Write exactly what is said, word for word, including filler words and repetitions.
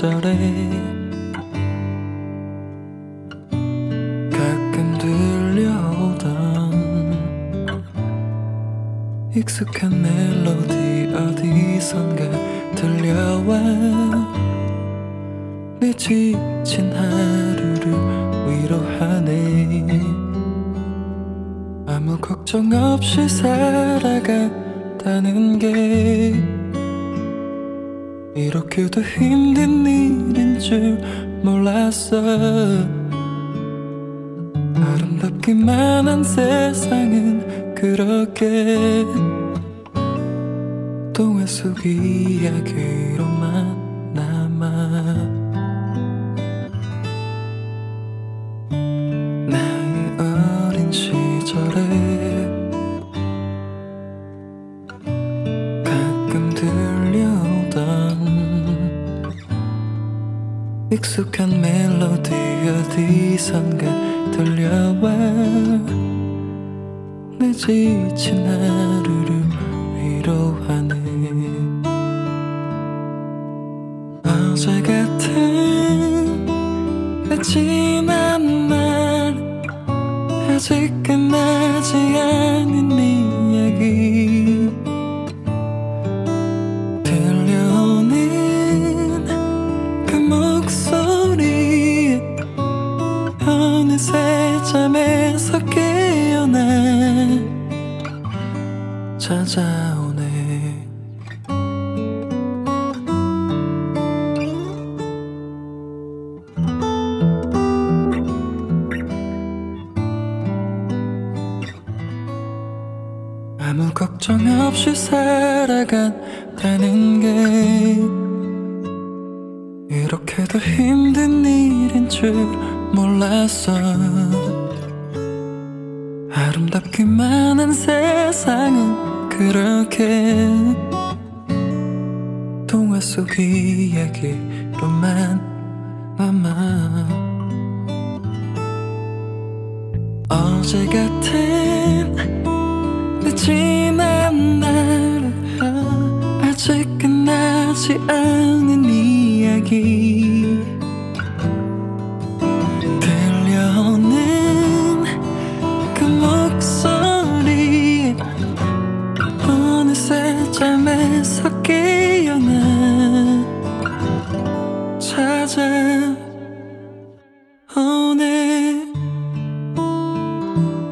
시절에 가끔 들려오던 익숙한 멜로디 어디선가 들려와 내 지친 하루를 위로하네. 아무 걱정 없이 살아갔다는 게 이렇게도 힘든 일인 줄 몰랐어. 아름답기만 한 세상은 그렇게 동화 속 이야기로만 남아. 나의 어린 시절에 가끔 들려오던 익숙한 멜로디 어디선가 들려와 내 지친 하루를 위로하네. 어제 같은 내 지난 날 아직 끝나지 않은 이야기 들려오는 그 목소리 어느새 잠에서 깨어나 찾아오네. 아무 걱정 없이 살아간다는 게 이렇게도 힘든 일인 줄 몰랐어. 아름답기만 한 세상은 그렇게 동화 속 이야기로만 남아. 어제 같은 내 지난 날 아직 끝나지 않은 이야기 들려오는 그 목소리 어느새 잠에서 깨어나 찾아오네.